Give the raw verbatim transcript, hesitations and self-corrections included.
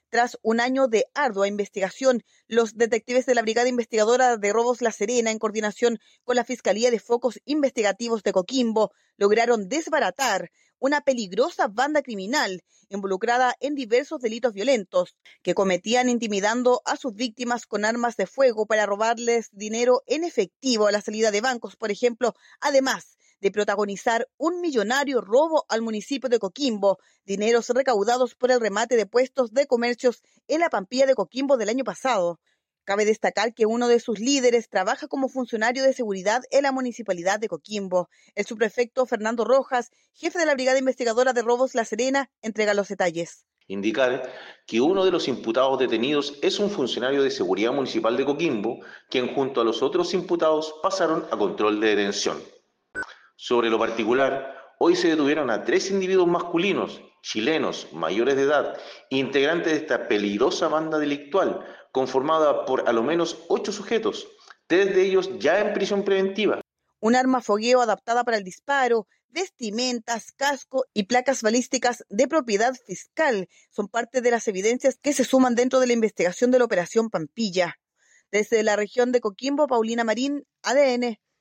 Tras un año de ardua investigación, los detectives de la Brigada Investigadora de Robos La Serena, en coordinación con la Fiscalía de Focos Investigativos de Coquimbo, lograron desbaratar una peligrosa banda criminal involucrada en diversos delitos violentos que cometían intimidando a sus víctimas con armas de fuego para robarles dinero en efectivo a la salida de bancos, por ejemplo, además de protagonizar un millonario robo al municipio de Coquimbo, dineros recaudados por el remate de puestos de comercios en la Pampilla de Coquimbo del año pasado. Cabe destacar que uno de sus líderes trabaja como funcionario de seguridad en la Municipalidad de Coquimbo. El subprefecto Fernando Rojas, jefe de la Brigada Investigadora de Robos La Serena, entrega los detalles. Indicar que uno de los imputados detenidos es un funcionario de seguridad municipal de Coquimbo, quien junto a los otros imputados pasaron a control de detención. Sobre lo particular, hoy se detuvieron a tres individuos masculinos, chilenos, mayores de edad, integrantes de esta peligrosa banda delictual, conformada por a lo menos ocho sujetos, tres de ellos ya en prisión preventiva. Un arma fogueo adaptada para el disparo, vestimentas, casco y placas balísticas de propiedad fiscal son parte de las evidencias que se suman dentro de la investigación de la Operación Pampilla. Desde la región de Coquimbo, Paulina Marín, A D N.